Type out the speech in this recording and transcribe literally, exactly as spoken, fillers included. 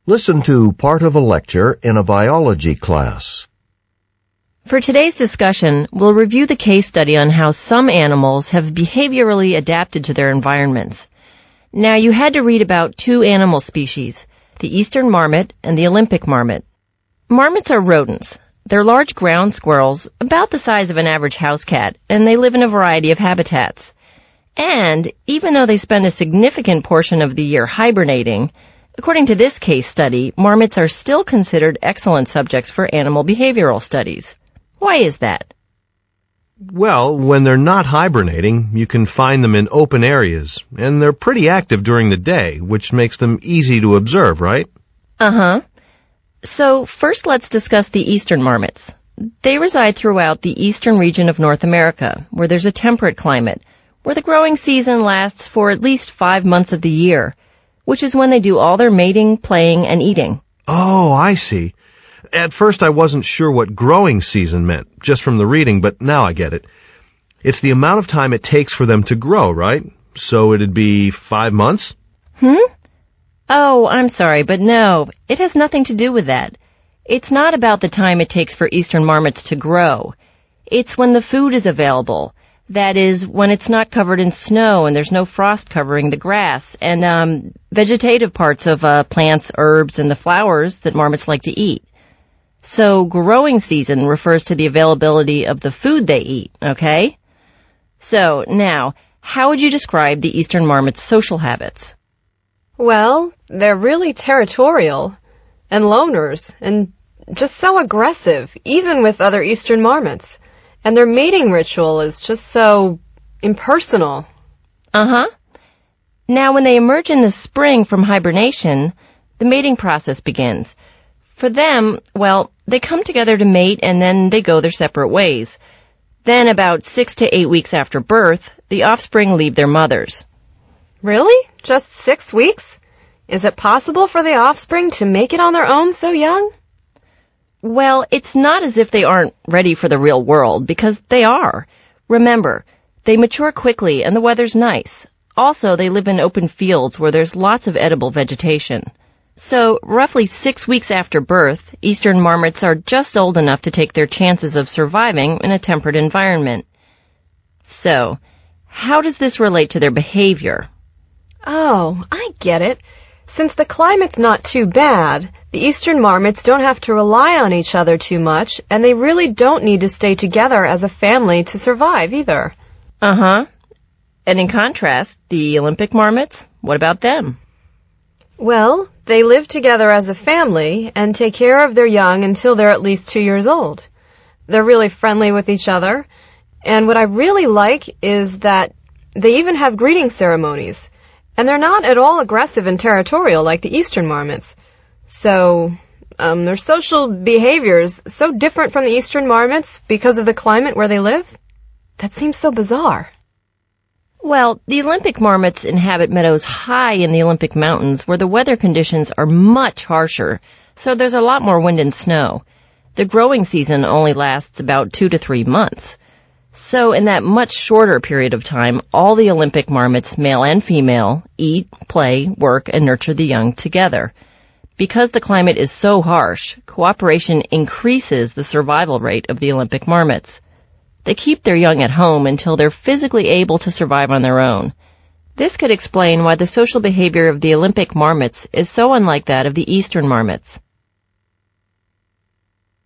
Listen to part of a lecture in a biology class. For today's discussion, we'll review the case study on how some animals have behaviorally adapted to their environments. Now, you had to read about two animal species, the eastern marmot and the Olympic marmot. Marmots are rodents. They're large ground squirrels, about the size of an average house cat, and they live in a variety of habitats. And even though they spend a significant portion of the year hibernating, according to this case study, marmots are still considered excellent subjects for animal behavioral studies. Why is that? Well, when they're not hibernating, you can find them in open areas, and they're pretty active during the day, which makes them easy to observe, right? Uh-huh. So first let's discuss the eastern marmots. They reside throughout the eastern region of North America, where there's a temperate climate, where the growing season lasts for at least five months of the year, which is when they do all their mating, playing, and eating. Oh, I see. At first I wasn't sure what growing season meant, just from the reading, but now I get it. It's the amount of time it takes for them to grow, right? So it'd be five months? Hmm? Oh, I'm sorry, but no, it has nothing to do with that. It's not about the time it takes for eastern marmots to grow. It's when the food is available. That is, when it's not covered in snow and there's no frost covering the grass and um vegetative parts of uh plants, herbs, and the flowers that marmots like to eat. So growing season refers to the availability of the food they eat, okay? So now, how would you describe the eastern marmot's social habits? Well, they're really territorial and loners and just so aggressive, even with other eastern marmots. And their mating ritual is just so impersonal. Uh-huh. Now, when they emerge in the spring from hibernation, the mating process begins. For them, well, they come together to mate and then they go their separate ways. Then about six to eight weeks after birth, the offspring leave their mothers. Really? Just six weeks? Is it possible for the offspring to make it on their own so young? Well, it's not as if they aren't ready for the real world, because they are. Remember, they mature quickly and the weather's nice. Also, they live in open fields where there's lots of edible vegetation. So, roughly six weeks after birth, eastern marmots are just old enough to take their chances of surviving in a temperate environment. So, how does this relate to their behavior? Oh, I get it. Since the climate's not too bad, the eastern marmots don't have to rely on each other too much, and they really don't need to stay together as a family to survive either. Uh-huh. And in contrast, the Olympic marmots, what about them? Well, they live together as a family and take care of their young until they're at least two years old. They're really friendly with each other, and what I really like is that they even have greeting ceremonies. And they're not at all aggressive and territorial like the eastern marmots. So, um, their social behavior is so different from the eastern marmots because of the climate where they live. That seems so bizarre. Well, the Olympic marmots inhabit meadows high in the Olympic Mountains where the weather conditions are much harsher, so there's a lot more wind and snow. The growing season only lasts about two to three months. So in that much shorter period of time, all the Olympic marmots, male and female, eat, play, work, and nurture the young together. Because the climate is so harsh, cooperation increases the survival rate of the Olympic marmots. They keep their young at home until they're physically able to survive on their own. This could explain why the social behavior of the Olympic marmots is so unlike that of the eastern marmots.